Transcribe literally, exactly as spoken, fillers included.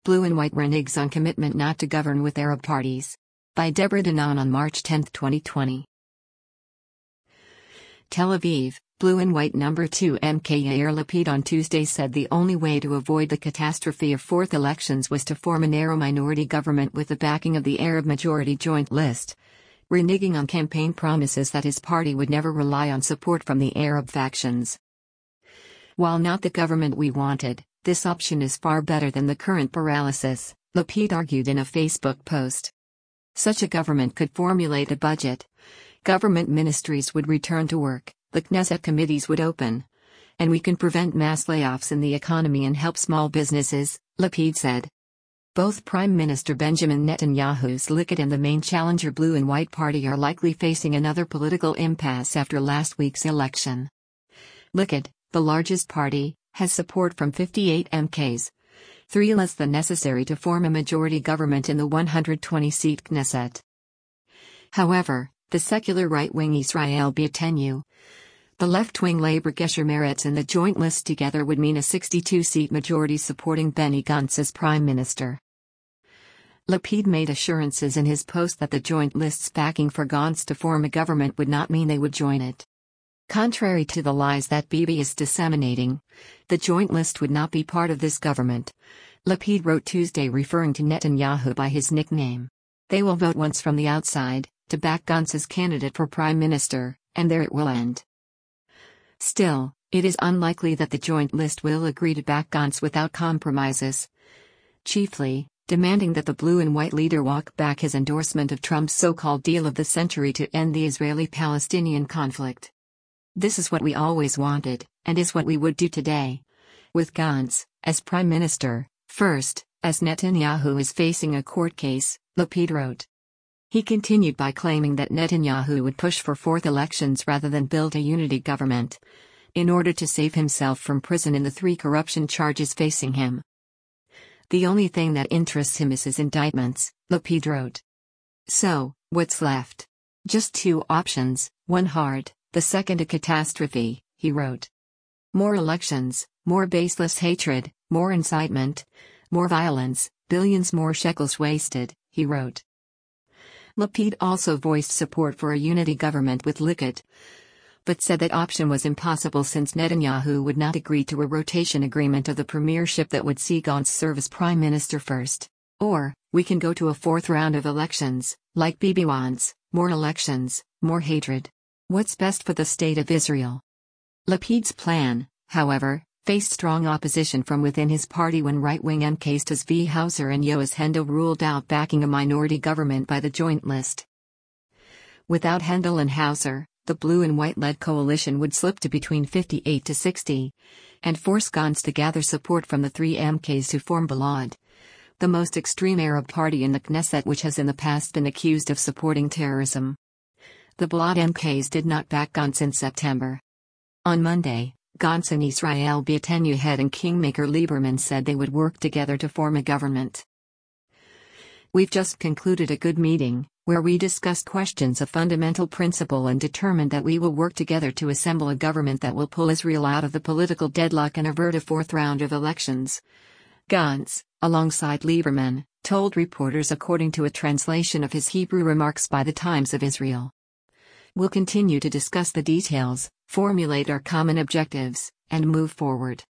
Blue and White reneges on commitment not to govern with Arab parties. By Deborah Danon on March tenth twenty twenty. Tel Aviv, Blue and White number two M K Yair Lapid on Tuesday said the only way to avoid the catastrophe of fourth elections was to form a narrow minority government with the backing of the Arab-majority joint list, reneging on campaign promises that his party would never rely on support from the Arab factions. While not the government we wanted, this option is far better than the current paralysis, Lapid argued in a Facebook post. Such a government could formulate a budget. Government ministries would return to work, the Knesset committees would open. And we can prevent mass layoffs in the economy and help small businesses, Lapid said. Both Prime Minister Benjamin Netanyahu's Likud and the main challenger Blue and White Party are likely facing another political impasse after last week's election. Likud, the largest party, has support from fifty-eight M Ks, three less than necessary to form a majority government in the one hundred twenty seat Knesset. However, the secular right-wing Israel Beitenu, the left-wing Labor Gesher Meretz and the joint list together would mean a sixty-two seat majority supporting Benny Gantz as prime minister. Lapid made assurances in his post that the joint list's backing for Gantz to form a government would not mean they would join it. Contrary to the lies that Bibi is disseminating, the joint list would not be part of this government, Lapid wrote Tuesday referring to Netanyahu by his nickname. They will vote once from the outside, to back Gantz as candidate for prime minister, and there it will end. Still, it is unlikely that the joint list will agree to back Gantz without compromises, chiefly demanding that the Blue and White leader walk back his endorsement of Trump's so-called deal of the century to end the Israeli-Palestinian conflict. This is what we always wanted, and is what we would do today. With Gantz, as prime minister, first, as Netanyahu is facing a court case, Lapid wrote. He continued by claiming that Netanyahu would push for fourth elections rather than build a unity government, in order to save himself from prison in the three corruption charges facing him. The only thing that interests him is his indictments, Lapid wrote. So, what's left? Just two options, one hard, the second a catastrophe, he wrote. More elections, more baseless hatred, more incitement, more violence, billions more shekels wasted, he wrote. Lapid also voiced support for a unity government with Likud, but said that option was impossible since Netanyahu would not agree to a rotation agreement of the premiership that would see Gantz serve as prime minister first. Or, we can go to a fourth round of elections, like Bibi wants, more elections, more hatred. What's best for the state of Israel? Lapid's plan, however, faced strong opposition from within his party when right-wing M Ks Tzvi Hauser and Yoaz Hendel ruled out backing a minority government by the joint list. Without Hendel and Hauser, the Blue and White-led coalition would slip to between fifty-eight to sixty, and force Gantz to gather support from the three M Ks who form Balad, the most extreme Arab party in the Knesset which has in the past been accused of supporting terrorism. The Balad M Ks did not back Gantz in September. On Monday, Gantz and Israel Beitenu head and kingmaker Lieberman said they would work together to form a government. We've just concluded a good meeting, where we discussed questions of fundamental principle and determined that we will work together to assemble a government that will pull Israel out of the political deadlock and avert a fourth round of elections. Gantz, alongside Lieberman, told reporters according to a translation of his Hebrew remarks by the Times of Israel. We'll continue to discuss the details, formulate our common objectives, and move forward.